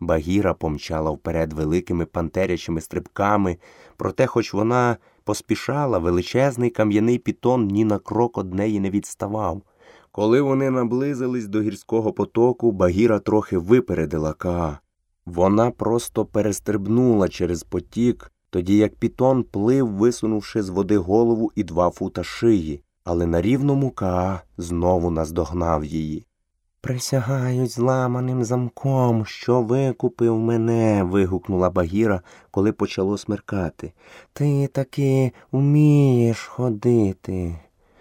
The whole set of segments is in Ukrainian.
Багіра помчала вперед великими пантерячими стрибками, проте, хоч вона поспішала, величезний кам'яний пітон ні на крок од неї не відставав. Коли вони наблизились до гірського потоку, Багіра трохи випередила Каа. Вона просто перестрибнула через потік, тоді як пітон плив, висунувши з води голову і 2 фута шиї, але на рівному Каа знову наздогнав її. «Присягають зламаним замком, що викупив мене!» – вигукнула Багіра, коли почало смеркати. «Ти таки вмієш ходити!»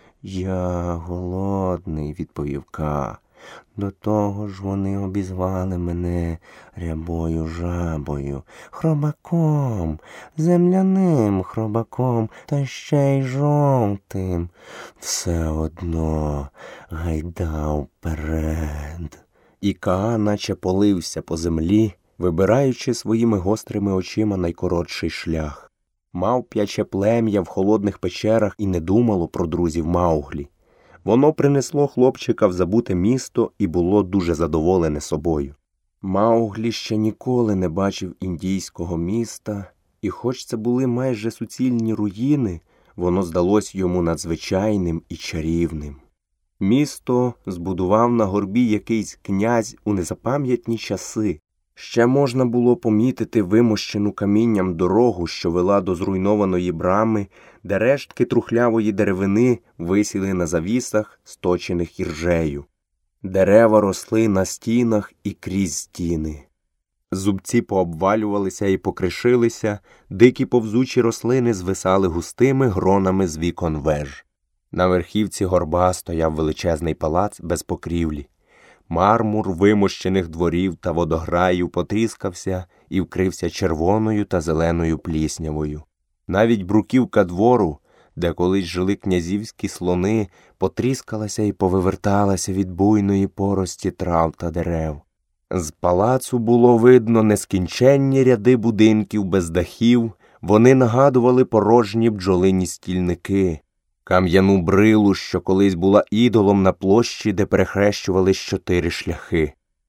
«Я голодний», – відповів Каа. «До того ж вони обізвали мене рябою жабою, хробаком, земляним хробаком, та ще й жовтим. Все одно гайда вперед». І Каа наче полився по землі, вибираючи своїми гострими очима найкоротший шлях. Мавп'яче плем'я в холодних печерах і не думало про друзів Мауглі. Воно принесло хлопчика в забуте місто і було дуже задоволене собою. Мауглі ще ніколи не бачив індійського міста, і хоч це були майже суцільні руїни, воно здалось йому надзвичайним і чарівним. Місто збудував на горбі якийсь князь у незапам'ятні часи. Ще можна було помітити вимощену камінням дорогу, що вела до зруйнованої брами, де рештки трухлявої деревини висіли на завісах, сточених іржею. Дерева росли на стінах і крізь стіни. Зубці пообвалювалися і покришилися, дикі повзучі рослини звисали густими гронами з вікон веж. На верхівці горба стояв величезний палац без покрівлі. Мармур вимощених дворів та водограїв потріскався і вкрився червоною та зеленою пліснявою. Навіть бруківка двору, де колись жили князівські слони, потріскалася і повиверталася від буйної порості трав та дерев. З палацу було видно нескінченні ряди будинків без дахів, вони нагадували порожні бджолині стільники. Кам'яну брилу, що колись була ідолом на площі, де перехрещувались 4 шляхи.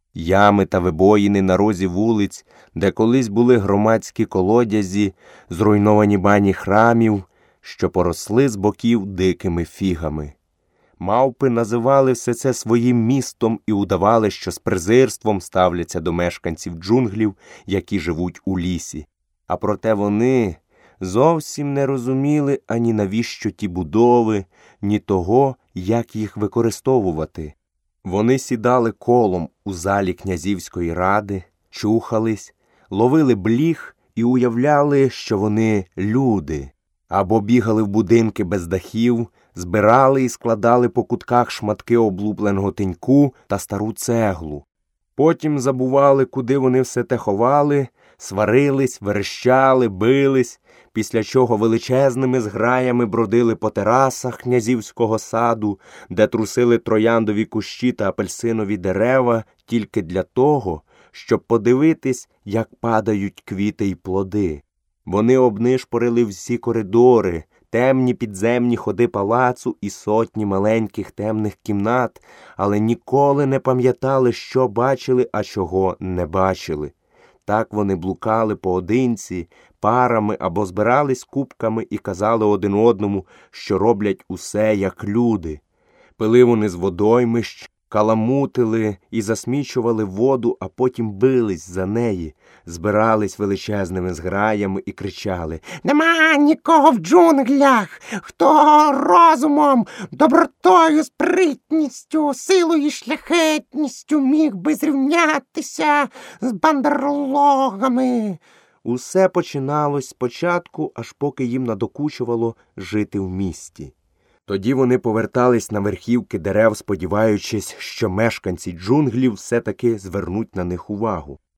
Ями та вибоїни на розі вулиць, де колись були громадські колодязі, зруйновані бані храмів, що поросли з боків дикими фігами. Мавпи називали все це своїм містом і удавали, що з презирством ставляться до мешканців джунглів, які живуть у лісі. А проте вони зовсім не розуміли ані навіщо ті будови, ні того, як їх використовувати. Вони сідали колом у залі князівської ради, чухались, ловили бліх і уявляли, що вони люди, або бігали в будинки без дахів, збирали і складали по кутках шматки облупленого тиньку та стару цеглу. Потім забували, куди вони все те ховали, сварились, верещали, бились, після чого величезними зграями бродили по терасах князівського саду, де трусили трояндові кущі та апельсинові дерева тільки для того, щоб подивитись, як падають квіти й плоди. Вони обнишпорили всі коридори, темні підземні ходи палацу і сотні маленьких темних кімнат, але ніколи не пам'ятали, що бачили, а чого не бачили. Так вони блукали поодинці, парами або збирались купками і казали один одному, що роблять усе, як люди. Пили вони з водоймищ, каламутили і засмічували воду, а потім бились за неї, збирались величезними зграями і кричали: «Нема нікого в джунглях, хто розумом, добротою, спритністю, силою і шляхетністю міг би зрівнятися з бандерлогами». Усе починалось спочатку, аж поки їм надокучувало жити в місті. Тоді вони повертались на верхівки дерев, сподіваючись, що мешканці джунглів все-таки звернуть на них увагу.